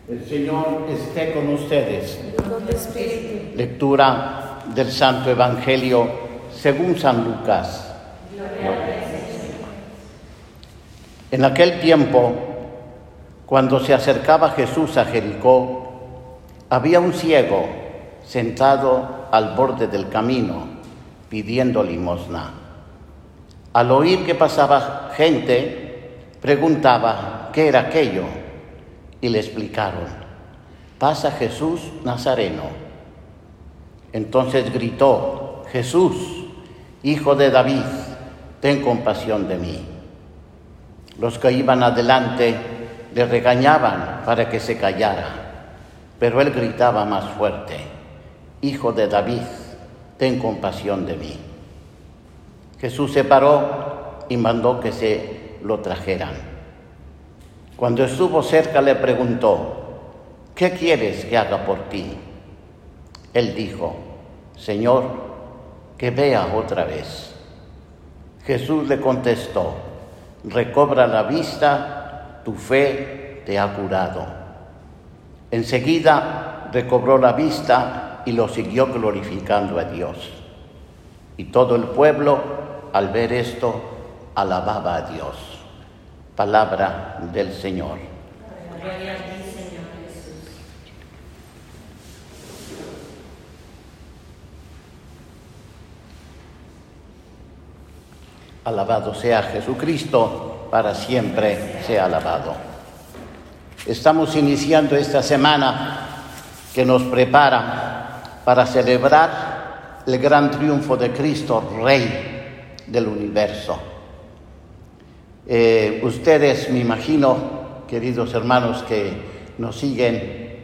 El Señor esté con ustedes. Con tu espíritu. Lectura del Santo Evangelio según San Lucas. En aquel tiempo, cuando se acercaba Jesús a Jericó, había un ciego sentado al borde del camino, pidiendo limosna. Al oír que pasaba gente, preguntaba qué era aquello, y le explicaron: pasa Jesús Nazareno. Entonces gritó: Jesús, Hijo de David, ten compasión de mí. Los que iban adelante le regañaban para que se callara, pero él gritaba más fuerte: Hijo de David, ten compasión de mí. Jesús se paró y mandó que se lo trajeran. Cuando estuvo cerca le preguntó: ¿qué quieres que haga por ti? Él dijo: Señor, que vea otra vez. Jesús le contestó: recobra la vista, tu fe te ha curado. Enseguida recobró la vista y lo siguió glorificando a Dios. Y todo el pueblo, al ver esto, alababa a Dios. Palabra del Señor. Gloria a ti, Señor Jesús. Alabado sea Jesucristo, para siempre sea alabado. Estamos iniciando esta semana que nos prepara para celebrar el gran triunfo de Cristo, Rey del universo. Ustedes, me imagino, queridos hermanos que nos siguen,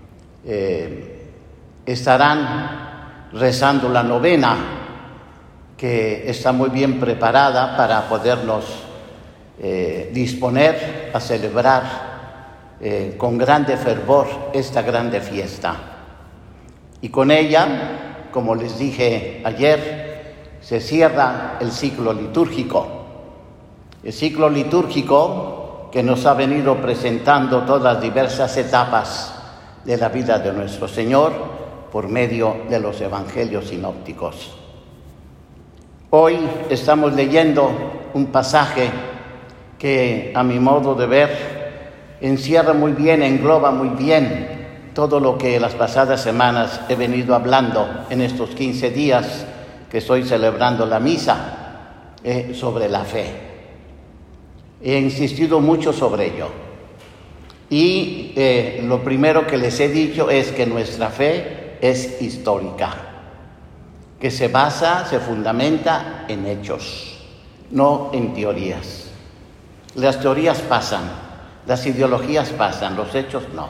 estarán rezando la novena, que está muy bien preparada para podernos disponer a celebrar con grande fervor esta grande fiesta. Y con ella, como les dije ayer, se cierra el ciclo litúrgico. El ciclo litúrgico que nos ha venido presentando todas las diversas etapas de la vida de nuestro Señor por medio de los evangelios sinópticos. Hoy estamos leyendo un pasaje que, a mi modo de ver, encierra muy bien, engloba muy bien todo lo que las pasadas semanas he venido hablando en estos 15 días que estoy celebrando la misa sobre la fe. He insistido mucho sobre ello. Y lo primero que les he dicho es que nuestra fe es histórica, que se basa, se fundamenta en hechos, no en teorías. Las teorías pasan, las ideologías pasan, los hechos no.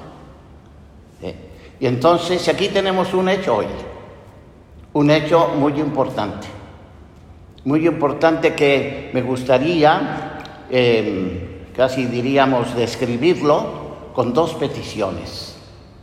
Y entonces aquí tenemos un hecho hoy, un hecho muy importante que me gustaría casi diríamos describirlo con dos peticiones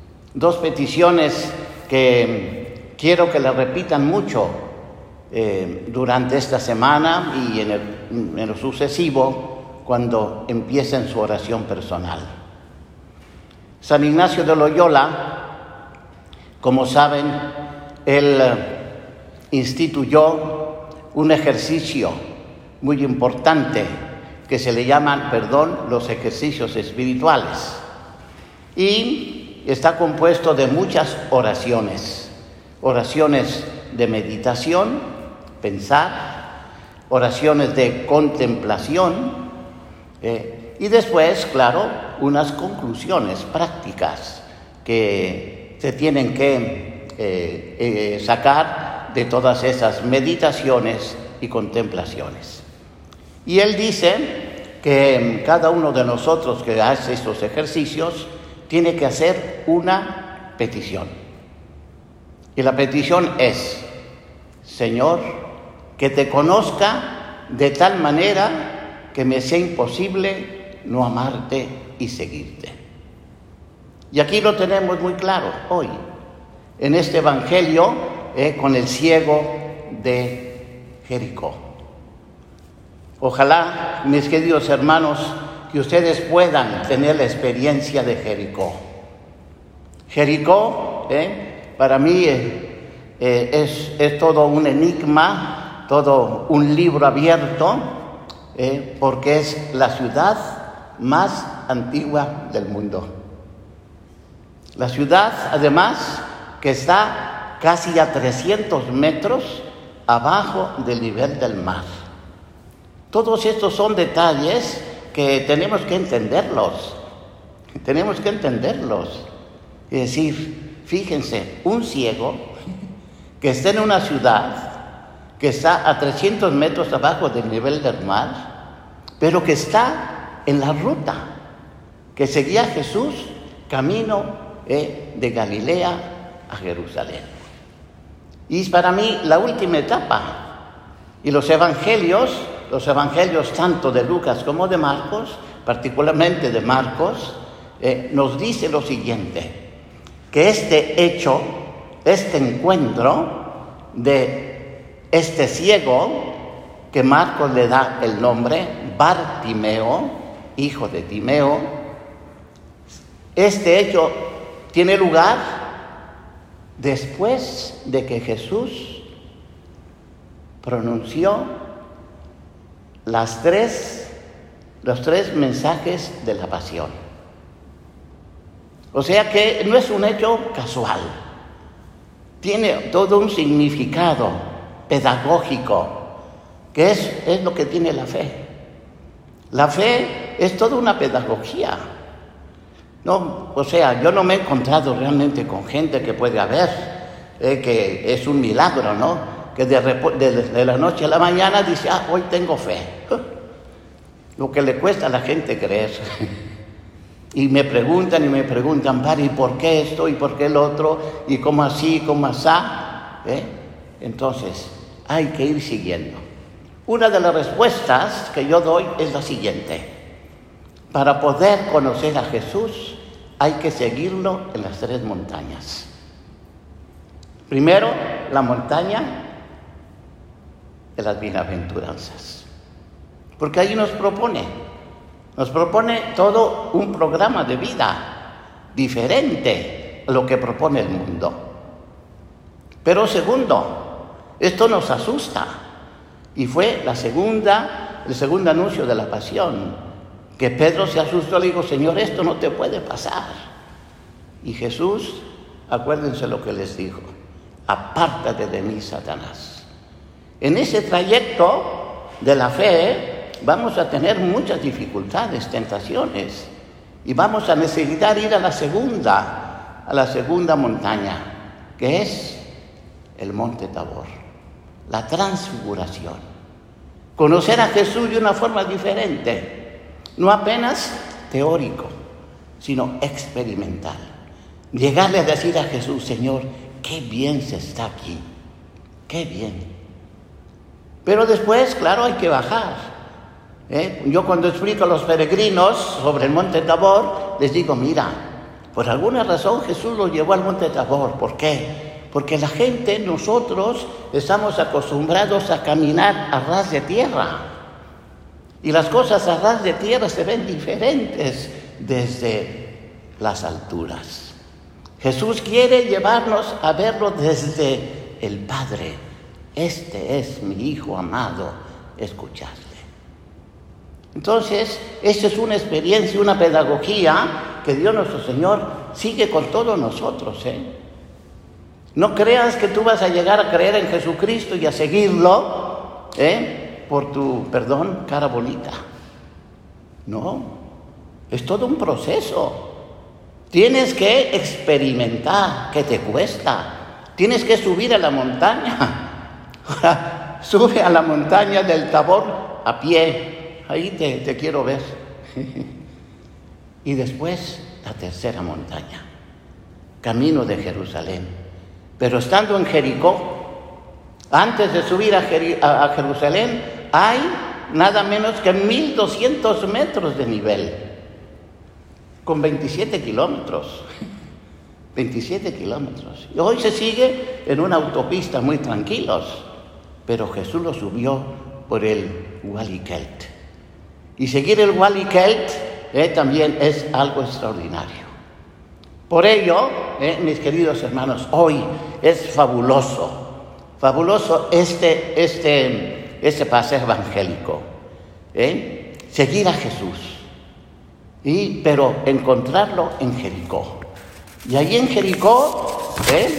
que quiero que la repitan mucho durante esta semana y en lo sucesivo cuando empiecen su oración personal. San Ignacio de Loyola, como saben, él instituyó un ejercicio muy importante que se le llaman, los ejercicios espirituales. Y está compuesto de muchas oraciones de meditación, pensar, oraciones de contemplación, y después, claro, unas conclusiones prácticas que se tienen que sacar de todas esas meditaciones y contemplaciones. Y él dice que cada uno de nosotros que hace estos ejercicios tiene que hacer una petición. Y la petición es: Señor, que te conozca de tal manera que me sea imposible no amarte y seguirte. Y aquí lo tenemos muy claro hoy, en este Evangelio, con el ciego de Jericó. Ojalá, mis queridos hermanos, que ustedes puedan tener la experiencia de Jericó. Jericó, para mí es todo un enigma, todo un libro abierto, porque es la ciudad más antigua del mundo. La ciudad, además, que está casi a 300 metros abajo del nivel del mar. Todos estos son detalles que tenemos que entenderlos. Es decir, fíjense, un ciego que está en una ciudad que está a 300 metros abajo del nivel del mar, pero que está en la ruta que seguía Jesús camino de Galilea a Jerusalén. Y es para mí la última etapa. Y los evangelios tanto de Lucas como de Marcos, particularmente de Marcos, nos dice lo siguiente, que este hecho, este encuentro de este ciego, que Marcos le da el nombre Bartimeo, hijo de Timeo, este hecho tiene lugar después de que Jesús pronunció los tres mensajes de la pasión. O sea que no es un hecho casual, tiene todo un significado pedagógico, que es lo que tiene la fe. La fe es toda una pedagogía. No, o sea, yo no me he encontrado realmente con gente que puede haber, que es un milagro, ¿no? Que de la noche a la mañana dice, hoy tengo fe. Lo que le cuesta a la gente creer. Y me preguntan, padre, ¿y por qué esto? ¿Y por qué el otro? ¿Y cómo así? ¿Cómo asá? Entonces, hay que ir siguiendo. Una de las respuestas que yo doy es la siguiente. Para poder conocer a Jesús, hay que seguirlo en las 3 montañas. Primero, la montaña de las bienaventuranzas. Porque ahí nos propone todo un programa de vida diferente a lo que propone el mundo. Pero segundo, esto nos asusta. Y fue el segundo anuncio de la pasión, que Pedro se asustó, le dijo, Señor, esto no te puede pasar. Y Jesús, acuérdense lo que les dijo, apártate de mí, Satanás. En ese trayecto de la fe vamos a tener muchas dificultades, tentaciones, y vamos a necesitar ir a la segunda montaña, que es el Monte Tabor, la transfiguración. Conocer a Jesús de una forma diferente, no apenas teórico, sino experimental. Llegarle a decir a Jesús, Señor, qué bien se está aquí, qué bien. Pero después, claro, hay que bajar. Yo cuando explico a los peregrinos sobre el Monte Tabor, les digo, mira, por alguna razón Jesús los llevó al Monte Tabor. ¿Por qué? Porque la gente, nosotros, estamos acostumbrados a caminar a ras de tierra. Y las cosas a ras de tierra se ven diferentes desde las alturas. Jesús quiere llevarnos a verlo desde el Padre. Este es mi Hijo amado, escuchadle. Entonces, esta es una experiencia, una pedagogía que Dios nuestro Señor sigue con todos nosotros. No creas que tú vas a llegar a creer en Jesucristo y a seguirlo, por tu, cara bonita. No, es todo un proceso. Tienes que experimentar, que te cuesta. Tienes que subir a la montaña. Sube a la montaña del Tabor a pie. Ahí te quiero ver. Y después la tercera montaña, camino de Jerusalén. Pero estando en Jericó, antes de subir a Jerusalén, hay nada menos que 1,200 metros de nivel, con 27 kilómetros. 27 kilómetros. Y hoy se sigue en una autopista muy tranquilos, pero Jesús lo subió por el Wadi Kelt. Y seguir el Wadi Kelt también es algo extraordinario. Por ello, mis queridos hermanos, hoy es fabuloso este pasaje evangélico. Seguir a Jesús, pero encontrarlo en Jericó. Y allí en Jericó,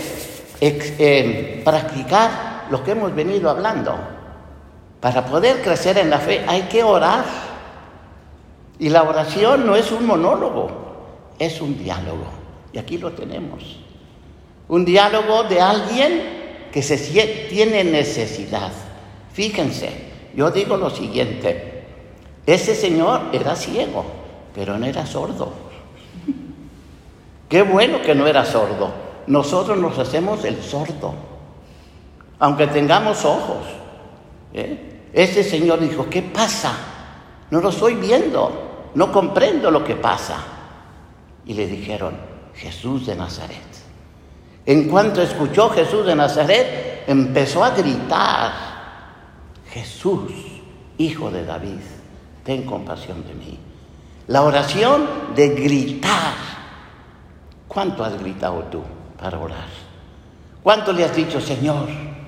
practicar lo que hemos venido hablando. Para poder crecer en la fe hay que orar. Y la oración no es un monólogo, es un diálogo. Y aquí lo tenemos. Un diálogo de alguien que tiene necesidad. Fíjense, yo digo lo siguiente. Ese señor era ciego, pero no era sordo. Qué bueno que no era sordo. Nosotros nos hacemos el sordo, aunque tengamos ojos. Ese señor dijo, ¿qué pasa? No lo estoy viendo, no comprendo lo que pasa. Y le dijeron, Jesús de Nazaret. En cuanto escuchó Jesús de Nazaret, empezó a gritar, Jesús, Hijo de David, ten compasión de mí. La oración de gritar. ¿Cuánto has gritado tú para orar? ¿Cuánto le has dicho, Señor,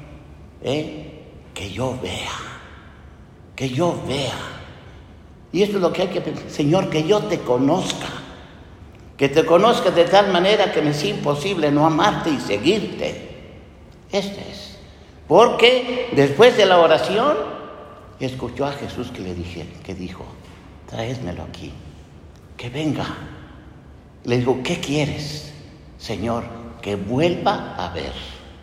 que yo vea, que yo vea? Y eso es lo que hay que pensar. Señor, que yo te conozca, que te conozca de tal manera que me es imposible no amarte y seguirte. Este es. Porque después de la oración, escuchó a Jesús que dijo, tráesmelo aquí, que venga. Le dijo, ¿qué quieres, Señor? Que vuelva a ver.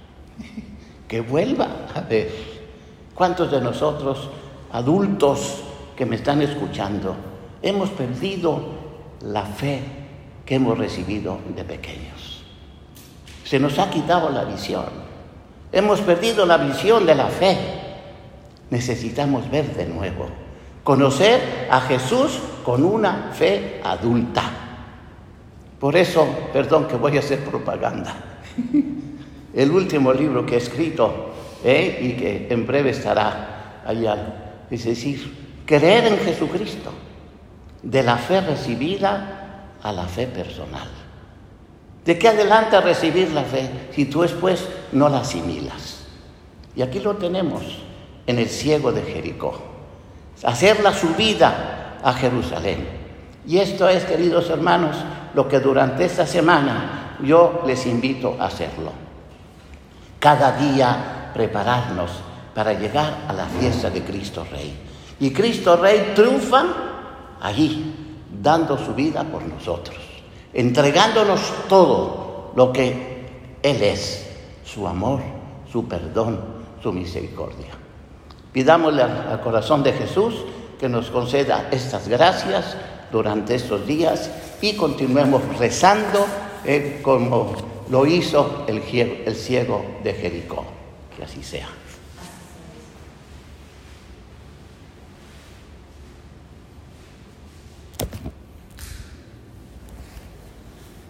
Que vuelva a ver. ¿Cuántos de nosotros, adultos que me están escuchando, hemos perdido la fe que hemos recibido de pequeños? Se nos ha quitado la visión. Hemos perdido la visión de la fe. Necesitamos ver de nuevo. Conocer a Jesús con una fe adulta. Por eso, perdón que voy a hacer propaganda. El último libro que he escrito, y que en breve estará allá, es decir, creer en Jesucristo, de la fe recibida a la fe personal. ¿De qué adelanta recibir la fe si tú después no la asimilas? Y aquí lo tenemos en el ciego de Jericó. Hacer la subida a Jerusalén. Y esto es, queridos hermanos, lo que durante esta semana yo les invito a hacerlo. Cada día prepararnos para llegar a la fiesta de Cristo Rey. Y Cristo Rey triunfa allí, dando su vida por nosotros, entregándonos todo lo que Él es, su amor, su perdón, su misericordia. Pidámosle al corazón de Jesús que nos conceda estas gracias durante estos días y continuemos rezando como lo hizo el ciego de Jericó. Que así sea.